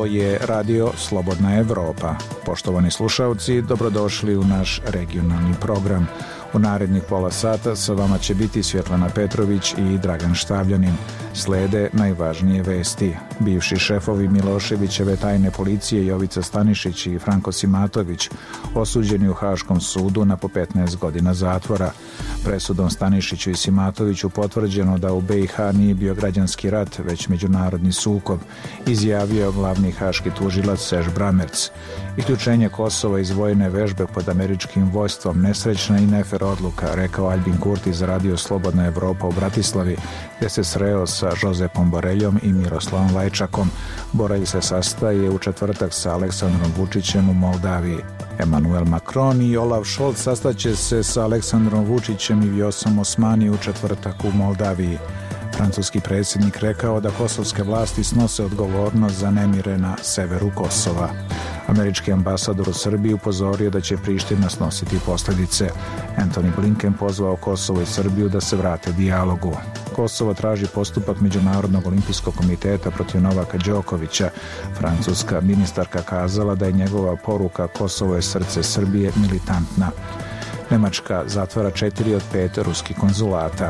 Ovo je Radio Slobodna Evropa. Poštovani slušalci, dobrodošli u naš regionalni program. U narednih pola sata sa vama će biti Svjetlana Petrović i Dragan Štavljanin. Slede najvažnije vesti. Bivši šefovi Miloševićeve tajne policije Jovica Stanišić i Franko Simatović osuđeni u Haškom sudu na po 15 godina zatvora. Presudom Stanišiću i Simatoviću potvrđeno da u BiH nije bio građanski rat, već međunarodni sukob, izjavio glavni haški tužilac Serž Bramerc. Isključenje Kosova iz vojne vežbe pod američkim vojstvom nesrećna i nefer odluka, rekao Albin Kurti za Radio Slobodna Evropa u Bratislavi, gdje se sreo sa Josepom Boreljom i Miroslavom Lajčakom. Borelj se sastaje u četvrtak sa Aleksandrom Vučićem u Moldaviji. Emmanuel Macron i Olaf Scholz sastaće se sa Aleksandrom Vučićem i Vjosom Osmani u četvrtak u Moldaviji. Francuski predsjednik rekao da kosovske vlasti snose odgovornost za nemire na severu Kosova. Američki ambasador u Srbiji upozorio da će Priština snositi posljedice. Antony Blinken pozvao Kosovo i Srbiju da se vrate dijalogu. Kosovo traži postupak Međunarodnog olimpijskog komiteta protiv Novaka Đokovića. Francuska ministarka kazala da je njegova poruka Kosovo je srce Srbije militantna. Nemačka zatvara 4 od 5 ruskih konzulata.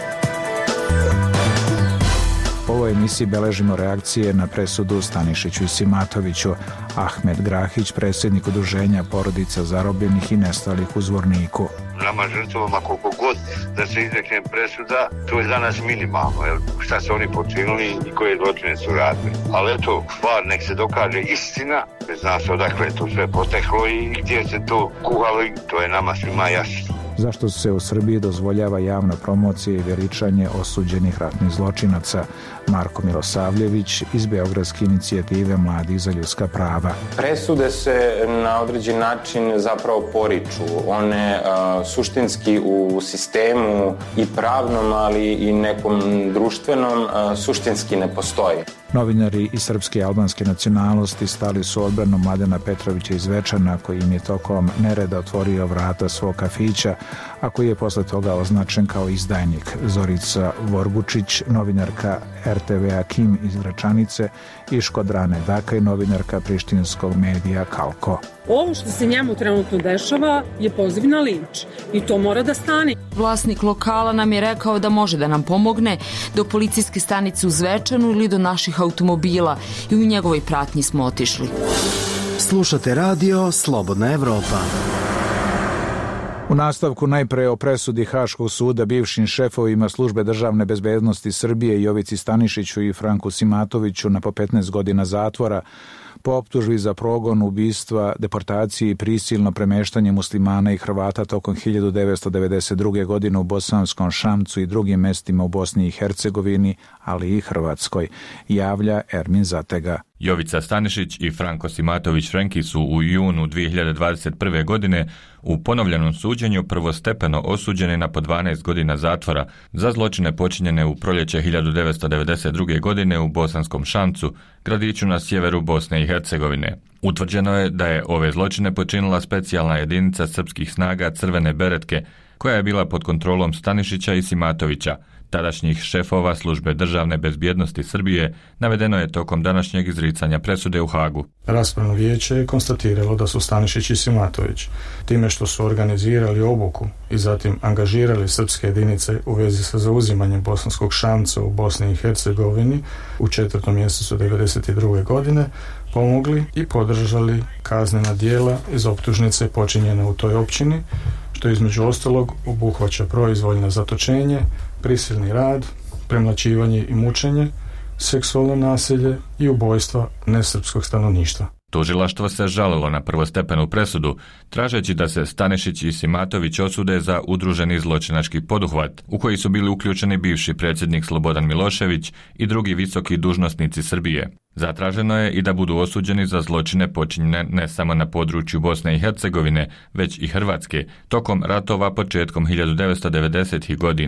U ovoj emisiji beležimo reakcije na presudu Stanišiću i Simatoviću. Ahmed Grahić, predsjednik udruženja porodica zarobljenih i nestalih u Zvorniku. Nama žrtvama koliko god da se izrekne presuda, to je za nas minimalno, šta su oni počinili i koje zločine su radili. Ali eto, bar nek se dokaže istina, zna se odakle je to sve poteklo i gdje se to kuhalo, to je nama svima jasno. Zašto se u Srbiji dozvoljava javna promocija i veličanje osuđenih ratnih zločinaca? Marko Milosavljević iz Beogradske inicijative Mladi za ljudska prava. Presude se na određen način zapravo poriču. One suštinski u sistemu i pravnom, ali i nekom društvenom suštinski ne postoje. Novinari iz srpske i albanske nacionalnosti stali su odbranu Mladena Petrovića iz Zvečana, koji im je tokom nereda otvorio vrata svog kafića, a koji je posle toga označen kao izdajnik. Zorica Vorgučić, novinarka RTV-a Kim iz Gračanice, i Škodrane Dakaj, novinarka prištinskog medija Kalko. Ovo što se njemu trenutno dešava je poziv na linč i to mora da stane. Vlasnik lokala nam je rekao da može da nam pomogne do policijske stanice u Zvečanu ili do naših automobila i u njegovoj pratnji smo otišli. Slušate Radio Slobodna Evropa. U nastavku najpre o presudi Haškog suda bivšim šefovima službe državne bezbednosti Srbije Jovici Stanišiću i Franku Simatoviću na po 15 godina zatvora po optužbi za progon, ubistva, deportaciji i prisilno premeštanje muslimana i Hrvata tokom 1992. godine u Bosanskom Šamcu i drugim mestima u Bosni i Hercegovini, ali i Hrvatskoj, javlja Ermin Zatega. Jovica Stanišić i Franko Simatović Frenki su u junu 2021. godine u ponovljenom suđenju prvostepeno osuđeni na po 12 godina zatvora za zločine počinjene u proljeće 1992. godine u Bosanskom Šamcu, gradiću na sjeveru Bosne i Hercegovine. Utvrđeno je da je ove zločine počinila specijalna jedinica srpskih snaga Crvene beretke, koja je bila pod kontrolom Stanišića i Simatovića, tadašnjih šefova službe državne bezbjednosti Srbije, navedeno je tokom današnjeg izricanja presude u Hagu. Raspravno vijeće je konstatiralo da su Stanišić i Simatović, time što su organizirali obuku i zatim angažirali srpske jedinice u vezi sa zauzimanjem Bosanskog Šamca u Bosni i Hercegovini u 4. mjesecu 1992. godine, pomogli i podržali kaznena djela iz optužnice počinjene u toj općini, što između ostalog obuhvaća proizvoljno zatočenje, prisilni rad, premlaćivanje i mučenje, seksualno nasilje i ubojstva nesrpskog stanovništva. Tužilaštvo se žalilo na prvostepenu presudu, tražeći da se Stanišić i Simatović osude za udruženi zločinački poduhvat, u koji su bili uključeni bivši predsjednik Slobodan Milošević i drugi visoki dužnosnici Srbije. Zatraženo je i da budu osuđeni za zločine počinjene ne samo na području Bosne i Hercegovine, već i Hrvatske, tokom ratova početkom 1990. godina.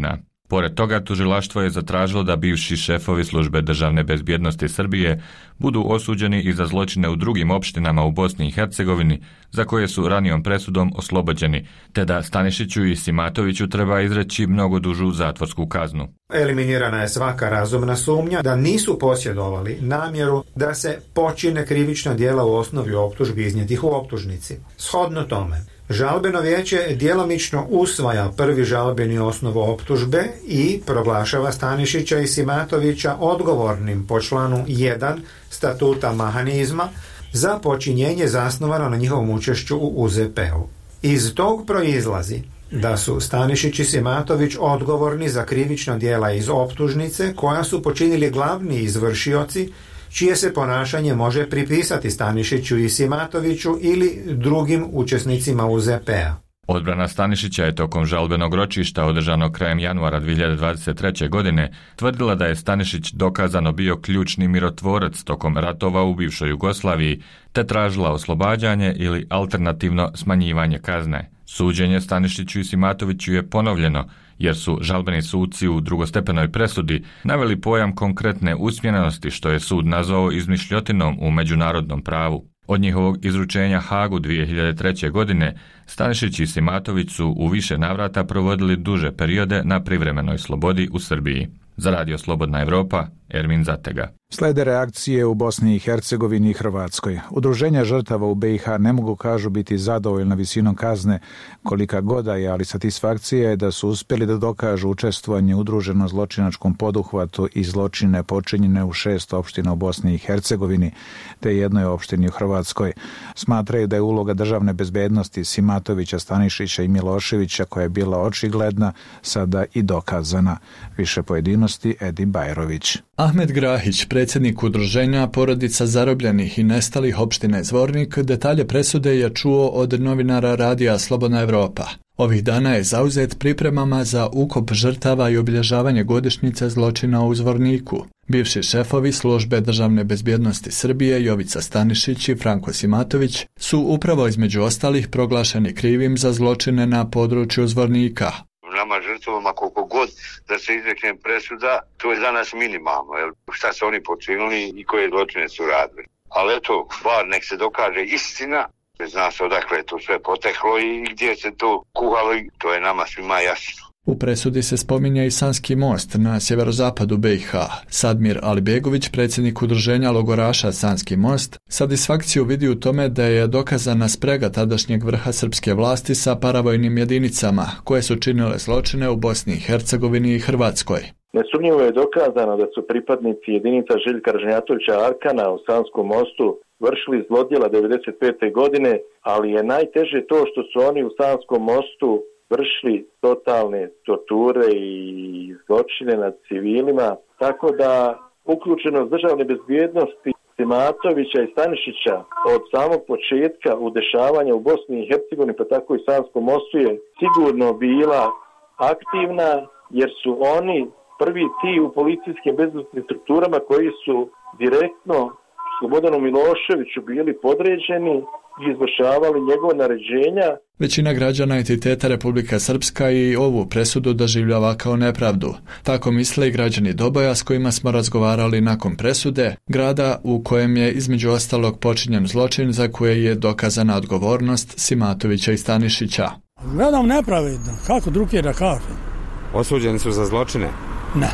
Pored toga, tužilaštvo je zatražilo da bivši šefovi službe državne bezbjednosti Srbije budu osuđeni i za zločine u drugim opštinama u Bosni i Hercegovini, za koje su ranijom presudom oslobođeni, te da Stanišiću i Simatoviću treba izreći mnogo dužu zatvorsku kaznu. Eliminirana je svaka razumna sumnja da nisu posjedovali namjeru da se počine krivična djela u osnovi optužbi iznijetih u optužnici. Shodno tome, žalbeno vijeće djelomično usvaja prvi žalbeni osnov optužbe i proglašava Stanišića i Simatovića odgovornim po članu 1 statuta mehanizma za počinjenje zasnovano na njihovom učešću u UZP-u. Iz tog proizlazi da su Stanišić i Simatović odgovorni za krivična djela iz optužnice koja su počinili glavni izvršioci čije se ponašanje može pripisati Stanišiću i Simatoviću ili drugim učesnicima UZP-a. Odbrana Stanišića je tokom žalbenog ročišta održanog krajem januara 2023. godine tvrdila da je Stanišić dokazano bio ključni mirotvorac tokom ratova u bivšoj Jugoslaviji, te tražila oslobađanje ili alternativno smanjivanje kazne. Suđenje Stanišiću i Simatoviću je ponovljeno, jer su žalbeni suci u drugostepenoj presudi naveli pojam konkretne usmjerenosti, što je sud nazvao izmišljotinom u međunarodnom pravu. Od njihovog izručenja Hagu 2003. godine, Stanišić i Simatović su u više navrata provodili duže periode na privremenoj slobodi u Srbiji. Za Radio Slobodna Evropa, Ermin Zatega. Slede reakcije u Bosni i Hercegovini i Hrvatskoj. Udruženja žrtava u BiH ne mogu, kažu, biti zadovoljna visinom kazne kolika goda je, ali satisfakcija je da su uspjeli da dokažu učestvovanje u udruženom zločinačkom poduhvatu i zločine počinjene u 6 opština u Bosni i Hercegovini te jednoj opštini u Hrvatskoj. Smatraju da je uloga državne bezbednosti Simatovića, Stanišića i Miloševića, koja je bila očigledna, sada i dokazana. Više pojedinosti Edi Bajrović. Ahmed Grahić, predsjednik udruženja porodica zarobljenih i nestalih opštine Zvornik, detalje presude je čuo od novinara Radija Slobodna Evropa. Ovih dana je zauzet pripremama za ukop žrtava i obilježavanje godišnjice zločina u Zvorniku. Bivši šefovi službe državne bezbjednosti Srbije Jovica Stanišić i Franko Simatović su upravo između ostalih proglašeni krivim za zločine na području Zvornika. Nama žrtvama koliko god da se izrekne presuda, to je za nas minimalno. Šta su oni počinili i koje zločine su radili. Ali eto, bar nek se dokaže istina, zna se odakle je to sve poteklo i gdje se to kuhalo, to je nama svima jasno. U presudi se spominje i Sanski most na sjeverozapadu BiH. Sadmir Alibegović, predsjednik udruženja logoraša Sanski most, satisfakciju vidi u tome da je dokazana sprega tadašnjeg vrha srpske vlasti sa paravojnim jedinicama koje su činile zločine u Bosni i Hercegovini i Hrvatskoj. Nesumnjivo je dokazano da su pripadnici jedinica Željka Ražnjatovića Arkana u Sanskom mostu vršili zlodjela 1995. godine, ali je najteže to što su oni u Sanskom mostu vršili totalne torture i zločine nad civilima, tako da uključenost državne bezbjednosti Simatovića i Stanišića od samog početka u dešavanja u Bosni i Hercegovini, pa tako i Sanskom mostu, je sigurno bila aktivna, jer su oni prvi ti u policijskim bezbednosnim strukturama koji su direktno Slobodanu Miloševiću bili podređeni i izvršavali njegove naređenja. Većina građana entiteta Republika Srpska i ovu presudu doživljava kao nepravdu. Tako misle i građani Doboja s kojima smo razgovarali nakon presude, grada u kojem je između ostalog počinjen zločin za koje je dokazana odgovornost Simatovića i Stanišića. Gledam nepravedno, kako drugije da kažem. Osuđeni su za zločine? Ne.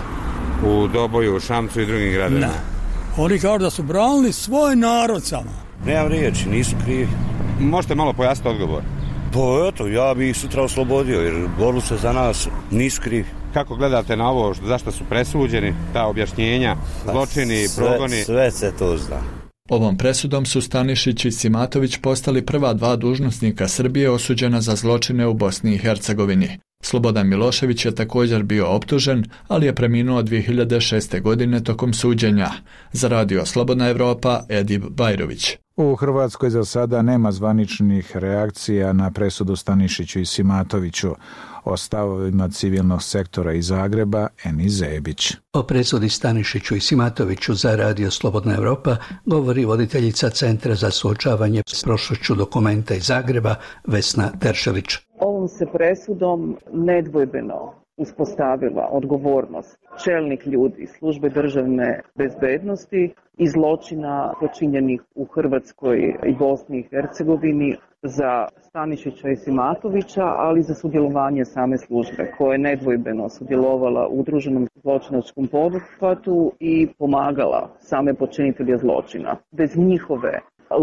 U Doboju, u Šamcu i drugim gradovima? Ne. Oni kažu da su branili svoj narod samo. Nemam riječi, nisu krivi. Možete malo pojasniti odgovor? Pa eto, ja bi ih sutra oslobodio jer borili se za nas, nisu krivi. Kako gledate na ovo, zašto su presuđeni, ta objašnjenja, zločini, progoni? Sve se to zna. Ovom presudom su Stanišić i Simatović postali prva dva dužnosnika Srbije osuđena za zločine u Bosni i Hercegovini. Slobodan Milošević je također bio optužen, ali je preminuo 2006. godine tokom suđenja. Za Radio Slobodna Evropa, Edib Bajrović. U Hrvatskoj za sada nema zvaničnih reakcija na presudu Stanišiću i Simatoviću. O stavovima civilnog sektora iz Zagreba, Eni Zebić. O presudi Stanišiću i Simatoviću za Radio Slobodna Evropa govori voditeljica Centra za suočavanje s prošlošću Dokumenta iz Zagreba, Vesna Teršelić. Ovom se presudom nedvojbeno uspostavila odgovornost čelnih ljudi službe državne bezbednosti i zločina počinjenih u Hrvatskoj i Bosni i Hercegovini za Stanišića i Simatovića, ali za sudjelovanje same službe koja je nedvojbeno sudjelovala u udruženom zločinačkom poduhvatu i pomagala same počinitelje zločina. Bez njihove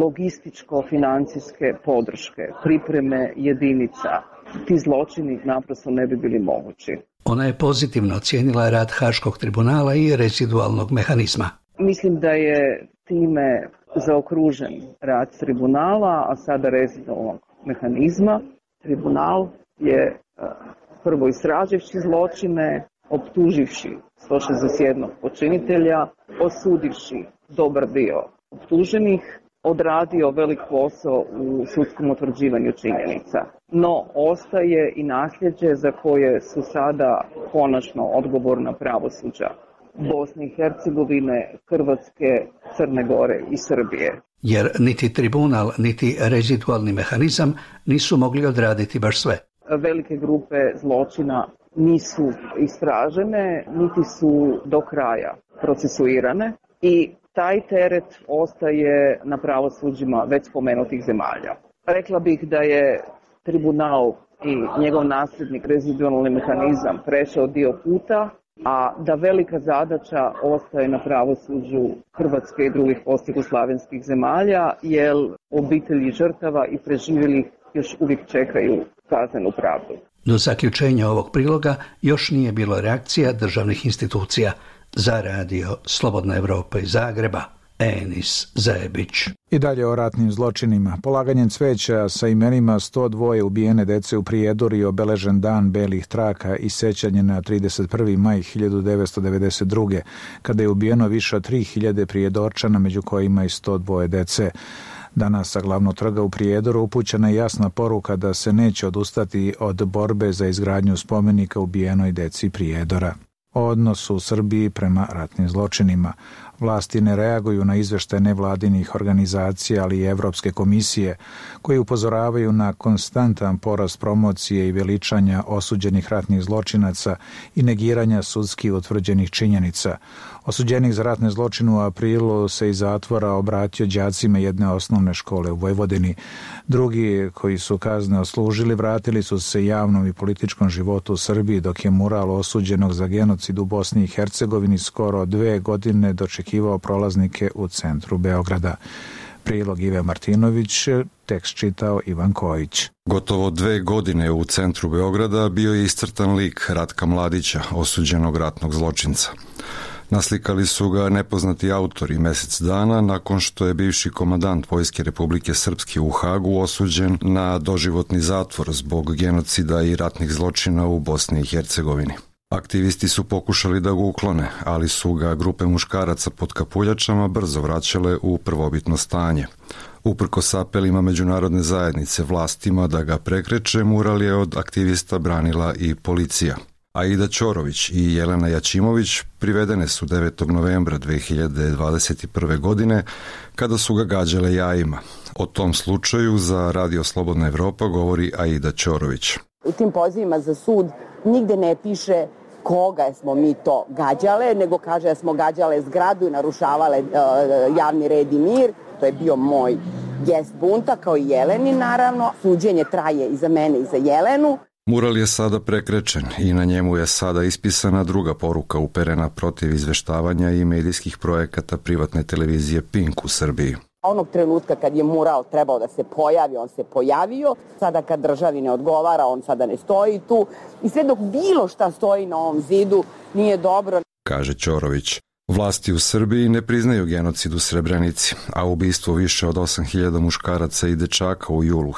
logističko-financijske podrške, pripreme jedinica, ti zločini naprosto ne bi bili mogući. Ona je pozitivno ocijenila rad Haškog tribunala i rezidualnog mehanizma. Mislim da je time zaokružen rad tribunala, a sada rezidualnog mehanizma. Tribunal je prvo istraživši zločine, optuživši 161 počinitelja, osudivši dobar dio optuženih, odradio velik posao u sudskom utvrđivanju činjenica. No, ostaje i nasljeđe za koje su sada konačno odgovorna pravosuđa Bosne i Hercegovine, Hrvatske, Crne Gore i Srbije. Jer niti tribunal, niti rezidualni mehanizam nisu mogli odraditi baš sve. Velike grupe zločina nisu istražene, niti su do kraja procesuirane i taj teret ostaje na pravosuđima već spomenutih zemalja. Rekla bih da je tribunal i njegov nasljednik rezidualni mehanizam prešao dio puta, a da velika zadaća ostaje na pravosuđu Hrvatske i drugih postjugoslavenskih zemalja, jer obitelji žrtava i preživjelih još uvijek čekaju kaznenu pravdu. Do zaključenja ovog priloga još nije bilo reakcija državnih institucija. Za radio Slobodna Evropa iz Zagreba, Enis Zajebić. I dalje o ratnim zločinima. Polaganjem cveća sa imenima 102 ubijene dece u Prijedoru je obeležen dan belih traka i sećanje na 31. maj 1992. kada je ubijeno više od 3000 Prijedorčana, među kojima i 102 dece. Danas sa glavnog trga u Prijedoru upućena je jasna poruka da se neće odustati od borbe za izgradnju spomenika ubijenoj deci Prijedora. O odnosu u Srbiji prema ratnim zločinima. Vlasti ne reaguju na izveštaje nevladinih organizacija, ali i Evropske komisije, koje upozoravaju na konstantan porast promocije i veličanja osuđenih ratnih zločinaca i negiranja sudski utvrđenih činjenica. Osuđenik za ratne zločine u aprilu se iz zatvora obratio đacima jedne osnovne škole u Vojvodini. Drugi, koji su kazne odslužili, vratili su se javnom i političkom životu u Srbiji, dok je mural osuđenog za genocid u Bosni i Hercegovini skoro 2 godine dočekivao prolaznike u centru Beograda. Prilog Ive Martinović, tekst čitao Ivan Kojić. Gotovo 2 godine u centru Beograda bio je iscrtan lik Ratka Mladića, osuđenog ratnog zločinca. Naslikali su ga nepoznati autori mjesec dana nakon što je bivši komandant Vojske Republike Srpske u Hagu osuđen na doživotni zatvor zbog genocida i ratnih zločina u Bosni i Hercegovini. Aktivisti su pokušali da ga uklone, ali su ga grupe muškaraca pod kapuljačama brzo vraćale u prvobitno stanje. Uprkos apelima međunarodne zajednice vlastima da ga prekreče, mural je od aktivista branila i policija. Aida Ćorović i Jelena Jačimović privedene su 9. novembra 2021. godine kada su ga gađale jajima. O tom slučaju za Radio Slobodna Evropa govori Aida Ćorović. U tim pozivima za sud nigde ne piše koga smo mi to gađale, nego kaže da smo gađale zgradu i narušavale javni red i mir. To je bio moj gest bunta, kao i Jeleni naravno. Suđenje traje i za mene i za Jelenu. Mural je sada prekrečen i na njemu je sada ispisana druga poruka uperena protiv izveštavanja i medijskih projekata privatne televizije Pink u Srbiji. Onog trenutka kad je mural trebao da se pojavi, on se pojavio. Sada kad državi ne odgovara, on sada ne stoji tu. I sve dok bilo šta stoji na ovom zidu nije dobro, kaže Ćorović. Vlasti u Srbiji ne priznaju genocid u Srebrenici, a ubistvo više od 8000 muškaraca i dečaka u julu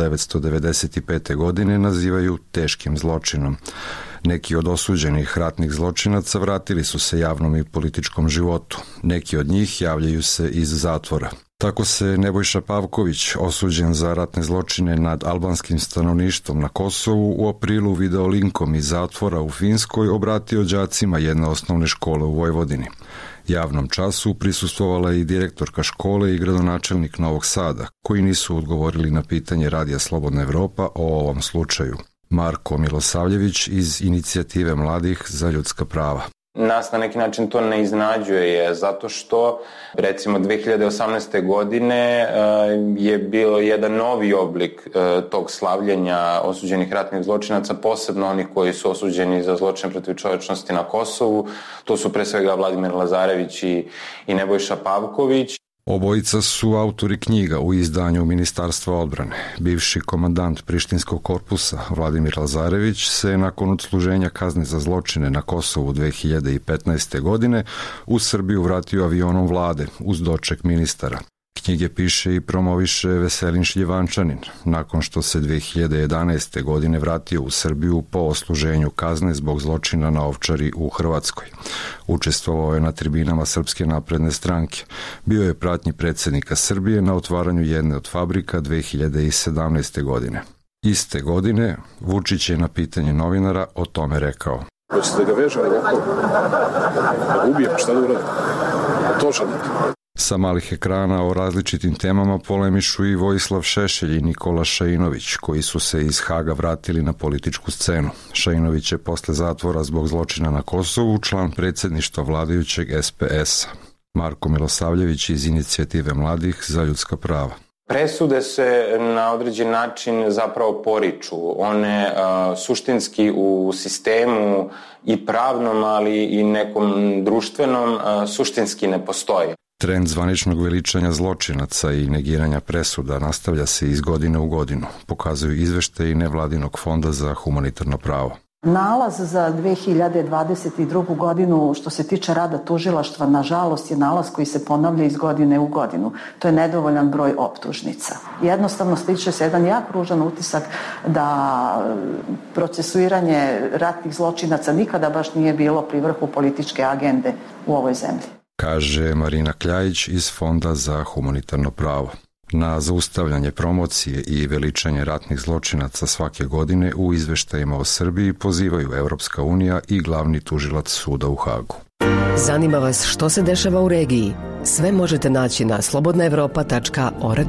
1995. godine nazivaju teškim zločinom. Neki od osuđenih ratnih zločinaca vratili su se javnom i političkom životu. Neki od njih javljaju se iz zatvora. Tako se Nebojša Pavković, osuđen za ratne zločine nad albanskim stanovništvom na Kosovu, u aprilu video linkom iz zatvora u Finskoj obratio đacima jedne osnovne škole u Vojvodini. Javnom času prisustvovala i direktorka škole i gradonačelnik Novog Sada, koji nisu odgovorili na pitanje Radija Slobodna Evropa o ovom slučaju. Marko Milosavljević iz Inicijative mladih za ljudska prava. Nas na neki način to ne iznenađuje, zato što recimo 2018. godine je bilo jedan novi oblik tog slavljenja osuđenih ratnih zločinaca, posebno onih koji su osuđeni za zločine protiv čovečnosti na Kosovu. To su pre svega Vladimir Lazarević i Nebojša Pavković. Obojica su autori knjiga u izdanju Ministarstva odbrane. Bivši komandant Prištinskog korpusa Vladimir Lazarević se nakon odsluženja kazne za zločine na Kosovu 2015. godine u Srbiju vratio avionom vlade uz doček ministara. Knjige piše i promoviše Veselin Šljivančanin, nakon što se 2011. godine vratio u Srbiju po odsluženju kazne zbog zločina na Ovčari u Hrvatskoj. Učestvovao je na tribinama Srpske napredne stranke. Bio je pratnji predsjednika Srbije na otvaranju jedne od fabrika 2017. godine. Iste godine Vučić je na pitanje novinara o tome rekao: Hoćete da ga vežem ovako? Da ubijem, šta da uradim? To želite. Sa malih ekrana o različitim temama polemišu i Vojislav Šešelj i Nikola Šainović, koji su se iz Haga vratili na političku scenu. Šainović je posle zatvora zbog zločina na Kosovu član predsjedništva vladajućeg SPS-a. Marko Milosavljević iz Inicijative mladih za ljudska prava. Presude se na određen način zapravo poriču. One suštinski u sistemu i pravnom, ali i nekom društvenom suštinski ne postoje. Trend zvaničnog veličanja zločinaca i negiranja presuda nastavlja se iz godine u godinu, pokazuju izveštaji nevladinog fonda za humanitarno pravo. Nalaz za 2022. godinu što se tiče rada tužilaštva, nažalost, je nalaz koji se ponavlja iz godine u godinu. To je nedovoljan broj optužnica. Jednostavno stiče se jedan jak ružan utisak da procesuiranje ratnih zločinaca nikada baš nije bilo pri vrhu političke agende u ovoj zemlji, kaže Marina Kljajić iz Fonda za humanitarno pravo. Na zaustavljanje promocije i veličanje ratnih zločinaca svake godine u izveštajima o Srbiji pozivaju Evropska unija i glavni tužilac suda u Hagu. Zanima vas što se dešava u regiji? Sve možete naći na slobodnaevropa.org.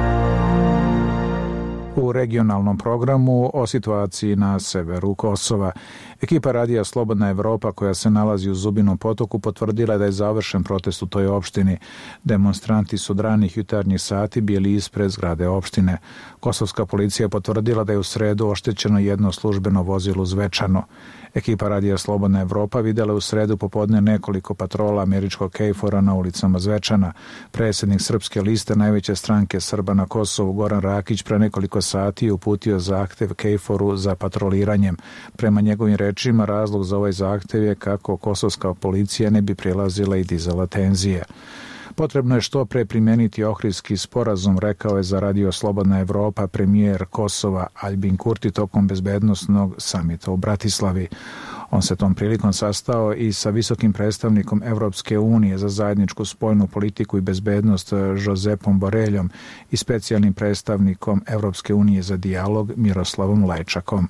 U regionalnom programu o situaciji na severu Kosova. Ekipa radija Slobodna Evropa, koja se nalazi u Zubinom Potoku, potvrdila da je završen protest u toj opštini. Demonstranti su od ranih jutarnjih sati bili ispred zgrade opštine. Kosovska policija potvrdila da je u sredu oštećeno jedno službeno vozilo u Zvečanu. Ekipa radija Slobodna Evropa videla u sredu popodne nekoliko patrola američkog KFOR-a na ulicama Zvečana. Predsjednik Srpske liste, najveće stranke Srba na Kosovu, Goran Rakić, pre nekoliko sati je uputio zahtev KFOR-u za patroliranjem. Prema njegovim rečima, razlog za ovaj zahtev je kako kosovska policija ne bi prilazila i dizala tenzije. Potrebno je što pre primeniti Ohridski sporazum, rekao je za radio Slobodna Evropa premijer Kosova Aljbin Kurti tokom bezbednosnog samita u Bratislavi. On se tom prilikom sastao i sa visokim predstavnikom Evropske unije za zajedničku spoljnu politiku i bezbednost Josepom Boreljom i specijalnim predstavnikom Evropske unije za dijalog Miroslavom Lajčakom.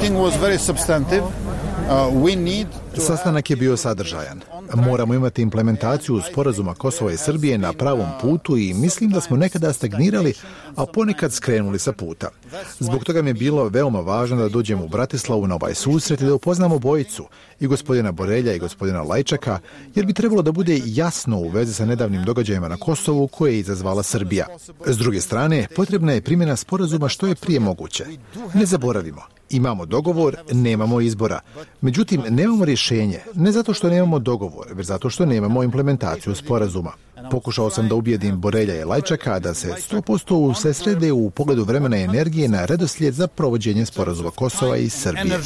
Sastanak je bio sadržajan. Moramo imati implementaciju sporazuma Kosova i Srbije na pravom putu i mislim da smo nekada stagnirali, a ponekad skrenuli sa puta. Zbog toga mi je bilo veoma važno da dođemo u Bratislavu na ovaj susret i da upoznamo obojicu, i gospodina Borelja i gospodina Lajčaka, jer bi trebalo da bude jasno u vezi sa nedavnim događajima na Kosovu koje je izazvala Srbija. S druge strane, potrebna je primjena sporazuma što je prije moguće. Ne zaboravimo, imamo dogovor, nemamo izbora. Međutim, nemamo rješenje, ne zato što nemamo dogovor, već zato što nemamo implementaciju sporazuma. Pokušao sam da ubijedim Borelja i Lajčaka da se 100% usredsrede u pogledu vremena i energije na redoslijed za provođenje sporazuma Kosova i Srbije.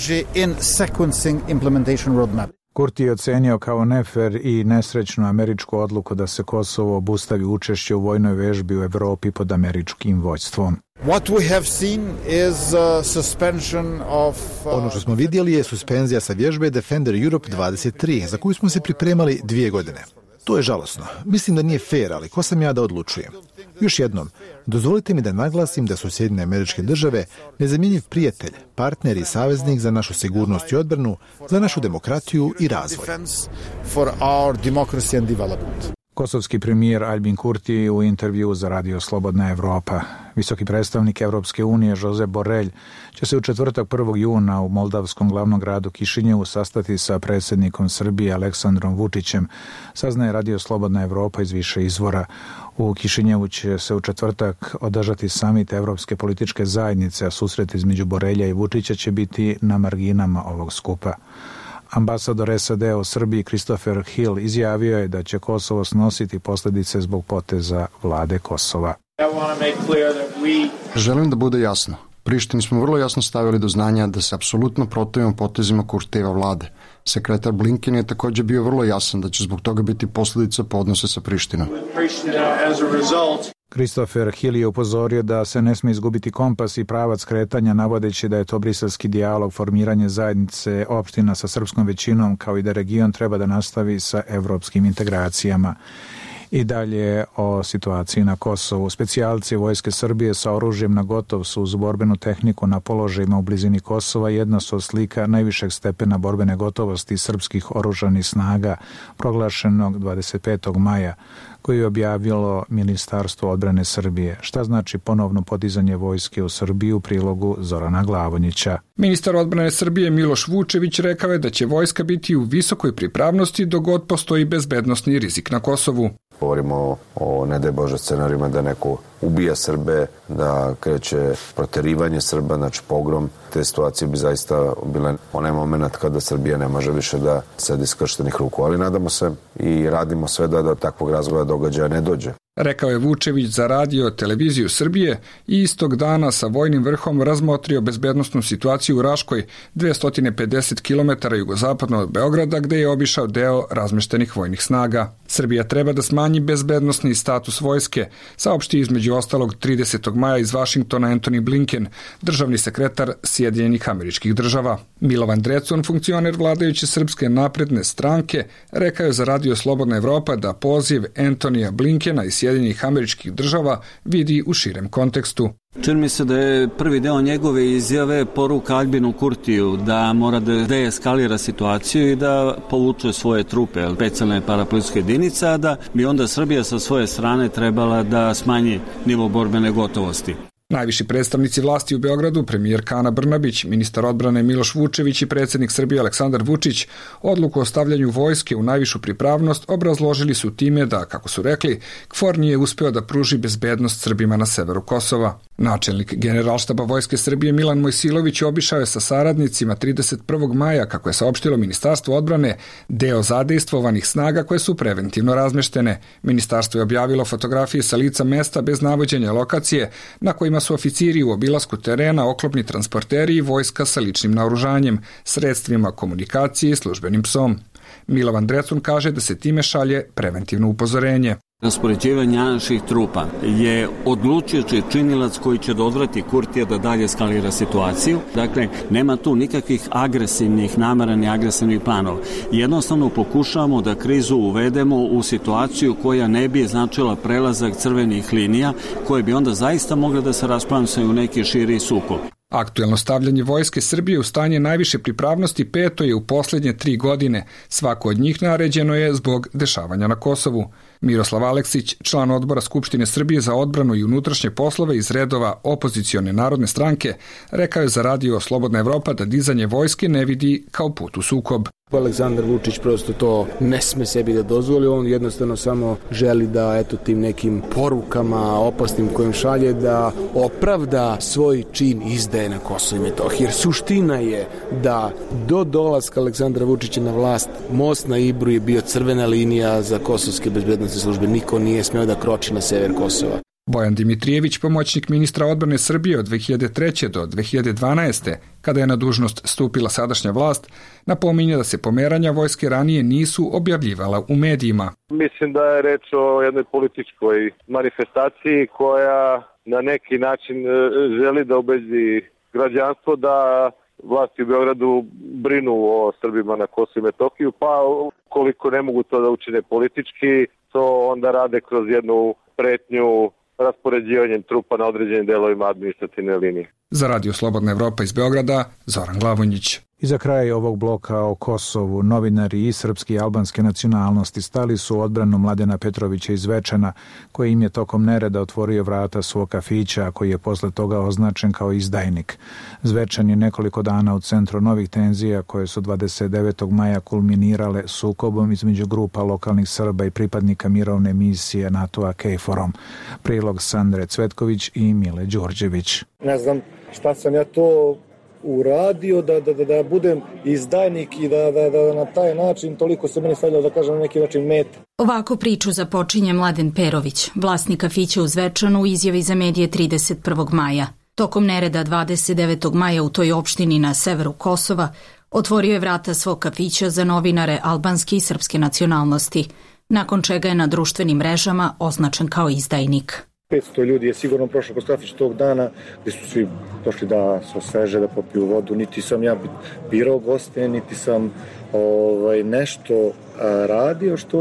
Kurti je ocenio kao nefer i nesrećnu američku odluku da se Kosovo obustavi učešće u vojnoj vežbi u Evropi pod američkim vođstvom. Ono što smo vidjeli je suspenzija sa vježbe Defender Europe 23, za koju smo se pripremali 2 godine. To je žalosno. Mislim da nije fair, ali ko sam ja da odlučujem? Još jednom, dozvolite mi da naglasim da su Sjedinjene Američke Države nezamjenjiv prijatelj, partner i saveznik za našu sigurnost i odbranu, za našu demokratiju i razvoj. Kosovski premijer Aljbin Kurti u intervju za Radio Slobodna Evropa. Visoki predstavnik Evropske unije Josep Borrell će se u četvrtak 1. juna u moldavskom glavnom gradu Kišinjevu sastati sa predsjednikom Srbije Aleksandrom Vučićem, saznaje Radio Slobodna Evropa iz više izvora. U Kišinjevu će se u četvrtak održati samit Evropske političke zajednice, a susret između Borelja i Vučića će biti na marginama ovog skupa. Ambasador SAD u Srbiji Christopher Hill izjavio je da će Kosovo snositi posljedice zbog poteza vlade Kosova. Želim da bude jasno. Prištini smo vrlo jasno stavili do znanja da se apsolutno protivimo potezima Kurtijeva vlade. Sekretar Blinken je također bio vrlo jasan da će zbog toga biti posljedica po odnose sa Prištinom. Christopher Hill je upozorio da se ne smije izgubiti kompas i pravac kretanja, navodeći da je to briselski dijalog, formiranje zajednice opština sa srpskom većinom, kao i da region treba da nastavi sa evropskim integracijama. I dalje o situaciji na Kosovu. Specijalci Vojske Srbije sa oružjem na gotov su uz borbenu tehniku na položajima u blizini Kosova jedna su od slika najvišeg stepena borbene gotovosti srpskih oružanih snaga proglašenog 25. maja, koji je objavilo Ministarstvo odbrane Srbije. Šta znači ponovno podizanje vojske u Srbiji u prilogu Zorana Glavonjića? Ministar odbrane Srbije Miloš Vučević rekao je da će vojska biti u visokoj pripravnosti dok god postoji bezbednosni rizik na Kosovu. Govorimo o ne daj Bože scenarijima da neko ubija Srbe, da kreće proterivanje Srba, znači pogrom. Te situacije bi zaista bile onaj moment kada Srbija ne može više da sedi skrštenih ruku. Ali nadamo se i radimo sve da do takvog razvoja događaja ne dođe. Rekao je Vučević za Radio Televiziju Srbije i istog dana sa vojnim vrhom razmotrio bezbednosnu situaciju u Raškoj, 250 km jugozapadno od Beograda, gde je obišao deo razmeštenih vojnih snaga. Srbija treba da smanji bezbednosni status vojske, saopšti između ostalog 30. maja iz Vašingtona Antony Blinken, državni sekretar Sjedinjenih Američkih Država. Milovan Drecun, funkcioner vladajuće Srpske napredne stranke, rekao je za Radio Slobodna Evropa da poziv Antonija Blinkena iz Sjedinjenih Američkih Država vidi u širem kontekstu. Čini mi se da je prvi deo njegove izjave poruka Aljbinu Kurtiju da mora da deeskalira situaciju i da povuče svoje trupe, specijalne parapolicijske jedinice, a da bi onda Srbija sa svoje strane trebala da smanji nivo borbene gotovosti. Najviši predstavnici vlasti u Beogradu, premijerka Ana Brnabić, ministar odbrane Miloš Vučević i predsjednik Srbije Aleksandar Vučić, odluku o stavljanju vojske u najvišu pripravnost obrazložili su time da, kako su rekli, KFOR nije uspeo da pruži bezbednost Srbima na severu Kosova. Načelnik Generalštaba Vojske Srbije Milan Mojsilović obišao je sa saradnicima 31. maja, kako je saopštilo Ministarstvo odbrane, deo zadejstvovanih snaga koje su preventivno razmeštene. Ministarstvo je objavilo fotografije sa lica mesta bez navođenja lokacije, na kojima su oficiri u obilasku terena, oklopni transporteri i vojska sa ličnim naoružanjem, sredstvima komunikacije i službenim psom. Milovan Drecun kaže da se time šalje preventivno upozorenje. Raspoređivanje naših trupa je odlučujući činilac koji će da odvrati Kurtija da dalje eskalira situaciju. Dakle, nema tu nikakvih agresivnih namera ni agresivnih planova. Jednostavno pokušavamo da krizu uvedemo u situaciju koja ne bi značila prelazak crvenih linija, koje bi onda zaista mogle da se rasplamsaju u neki širi sukob. Aktuelno stavljanje vojske Srbije u stanje najviše pripravnosti peto je u posljednje 3 godine. Svako od njih naređeno je zbog dešavanja na Kosovu. Miroslav Aleksić, član odbora Skupštine Srbije za odbranu i unutrašnje poslove iz redova opozicione narodne stranke, rekao je za Radio Slobodna Evropa da dizanje vojske ne vidi kao put u sukob. Aleksandar Vučić prosto to ne sme sebi da dozvoli, on jednostavno samo želi da tim nekim porukama opasnim kojim šalje da opravda svoj čin izdaje na Kosovo i Metohiji. Jer suština je da do dolaska Aleksandra Vučića na vlast most na Ibru je bio crvena linija za kosovske bezbednosne službe. Niko nije smeo da kroči na sever Kosova. Bojan Dimitrijević, pomoćnik ministra odbrane Srbije od 2003. do 2012. kada je na dužnost stupila sadašnja vlast, napominje da se pomeranja vojske ranije nisu objavljivala u medijima. Mislim da je reč o jednoj političkoj manifestaciji koja na neki način želi da ubedi građanstvo da vlasti u Beogradu brinu o Srbima na Kosovu i Metohiju, pa koliko ne mogu to da učine politički, to onda rade kroz jednu pretnju raspoređivanjem trupa na određenim delovima administrativne linije. Za Radio Slobodna Evropa iz Beograda, Zoran Glavonjić. I za kraj ovog bloka o Kosovu, novinari i srpske i albanske nacionalnosti stali su u odbranu Mladena Petrovića iz Zvečana, koji im je tokom nereda otvorio vrata svog kafića, a koji je posle toga označen kao izdajnik. Zvečan je nekoliko dana u centru novih tenzija koje su 29. maja kulminirale sukobom između grupa lokalnih Srba i pripadnika mirovne misije NATO-a KFOR-om. Prilog Sandre Cvetković i Mile Đurđević. Ne znam šta sam ja to uradio da budem izdajnik i da na taj način toliko se meni stavljao, da kažem, na neki način meta. Ovako priču započinje Mladen Perović, vlasnik kafića u Zvečanu, u izjavi za medije 31. maja. Tokom nereda 29. maja u toj opštini na severu Kosova otvorio je vrata svog kafića za novinare albanske i srpske nacionalnosti, nakon čega je na društvenim mrežama označen kao izdajnik. 500 ljudi je sigurno prošlo kroz kafić tog dana, gde su svi došli da se osveže, da popiju vodu. Niti sam ja birao goste, niti sam nešto radio što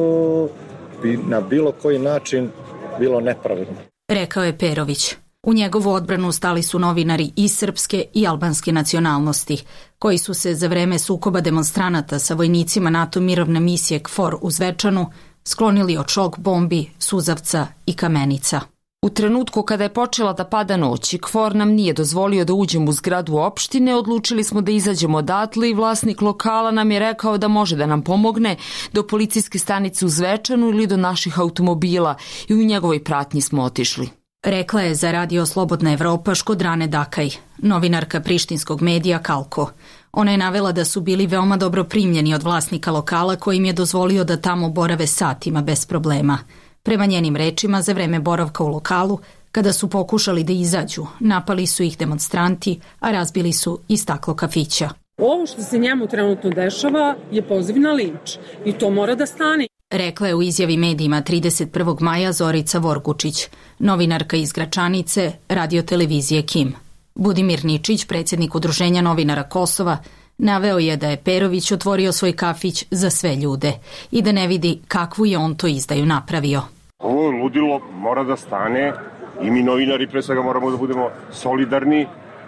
bi na bilo koji način bilo nepravedno. Rekao je Perović. U njegovu odbranu stali su novinari i srpske i albanske nacionalnosti, koji su se za vreme sukoba demonstranata sa vojnicima NATO mirovne misije KFOR u Zvečanu sklonili od šok bombi, suzavca i kamenica. U trenutku kada je počela da pada noć i KFOR nam nije dozvolio da uđemo u zgradu opštine, odlučili smo da izađemo odatle i vlasnik lokala nam je rekao da može da nam pomogne do policijske stanice u Zvečanu ili do naših automobila i u njegovoj pratnji smo otišli. Rekla je za radio Slobodna Evropa Škodrane Dakaj, novinarka prištinskog medija Kalko. Ona je navela da su bili veoma dobro primljeni od vlasnika lokala koji im je dozvolio da tamo borave satima bez problema. Prema njenim rečima, za vreme boravka u lokalu, kada su pokušali da izađu, napali su ih demonstranti, a razbili su i staklo kafića. Ovo što se njemu trenutno dešava je poziv na linč i to mora da stane. Rekla je u izjavi medijima 31. maja Zorica Vorgučić, novinarka iz Gračanice, radiotelevizije KIM. Budimir Ničić, predsjednik Udruženja novinara Kosova, naveo je da je Perović otvorio svoj kafić za sve ljude i da ne vidi kakvu je on to izdaju napravio. Ovo ludilo mora da stane i mi novinari pre svega moramo da budemo solidarni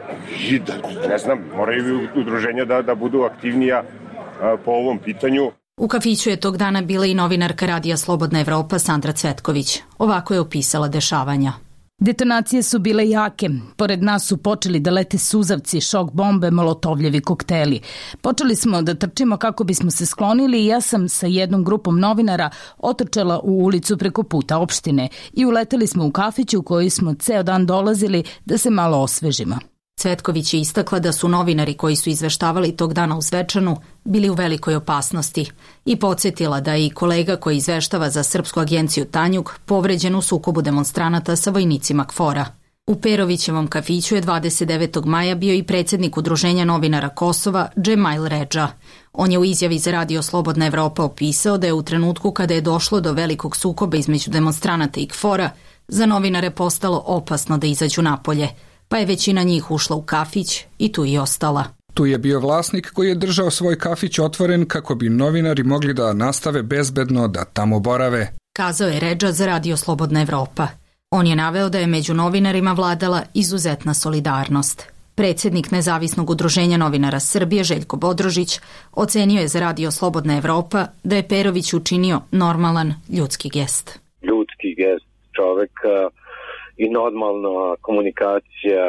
i da, ne znam, moraju udruženja da budu aktivnija po ovom pitanju. U kafiću je tog dana bila i novinarka radija Slobodna Evropa Sandra Cvetković. Ovako je opisala dešavanja. Detonacije su bile jake. Pored nas su počeli da lete suzavci, šok bombe, molotovljevi kokteli. Počeli smo da trčimo kako bismo se sklonili i ja sam sa jednom grupom novinara otrčala u ulicu preko puta opštine i uleteli smo u kafić u koji smo ceo dan dolazili da se malo osvežimo. Cvetković je istakla da su novinari koji su izveštavali tog dana u Zvečanu bili u velikoj opasnosti i podsjetila da je i kolega koji izveštava za srpsku agenciju Tanjug povređen u sukobu demonstranata sa vojnicima KFOR-a. U Perovićevom kafiću je 29. maja bio i predsjednik Udruženja novinara Kosova Džemail Redža. On je u izjavi za radio Slobodna Evropa opisao da je u trenutku kada je došlo do velikog sukoba između demonstranata i KFOR-a za novinare postalo opasno da izađu napolje, pa je većina njih ušla u kafić i tu i ostala. Tu je bio vlasnik koji je držao svoj kafić otvoren kako bi novinari mogli da nastave bezbedno da tamo borave. Kazao je Redža za radio Slobodna Evropa. On je naveo da je među novinarima vladala izuzetna solidarnost. Predsjednik Nezavisnog udruženja novinara Srbije Željko Bodrožić ocenio je za radio Slobodna Evropa da je Perović učinio normalan ljudski gest. Ljudski gest čoveka i normalna komunikacija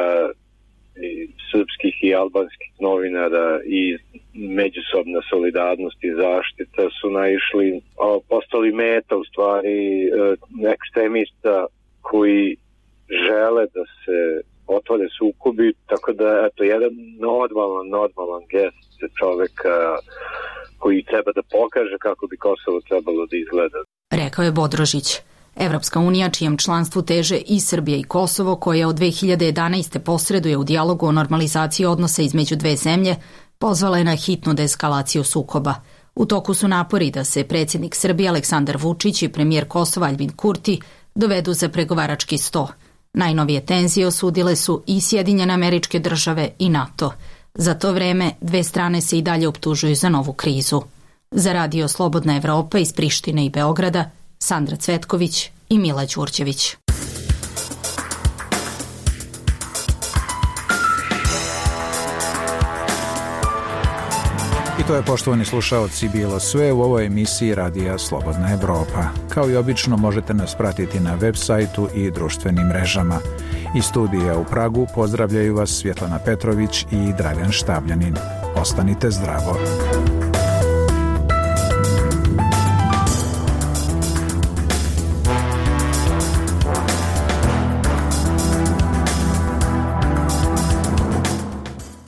srpskih i albanskih novinara i međusobna solidarnost i zaštita su naišli, postali meta u stvari ekstremista koji žele da se otvore sukobi, tako da eto jedan normalan gest čoveka koji treba da pokaže kako bi Kosovo trebalo da izgleda. Rekao je Bodrožić. Evropska unija, čijem članstvu teže i Srbija i Kosovo, koja od 2011. posreduje u dijalogu o normalizaciji odnosa između dve zemlje, pozvala je na hitnu deeskalaciju sukoba. U toku su napori da se predsjednik Srbije Aleksandar Vučić i premijer Kosova Aljbin Kurti dovedu za pregovarački sto. Najnovije tenzije osudile su i Sjedinjene Američke Države i NATO. Za to vreme dve strane se i dalje optužuju za novu krizu. Za radio Slobodna Evropa iz Prištine i Beograda, Sandra Cvetković i Mila Đurđević. to je, poštovani slušaoci, bilo sve u ovoj emisiji Radija Slobodna Evropa. Kao i obično možete nas pratiti na web sajtu i društvenim mrežama. Iz studija u Pragu pozdravljaju vas Svjetlana Petrović i Dragan Štavljanin. Ostanite zdravo.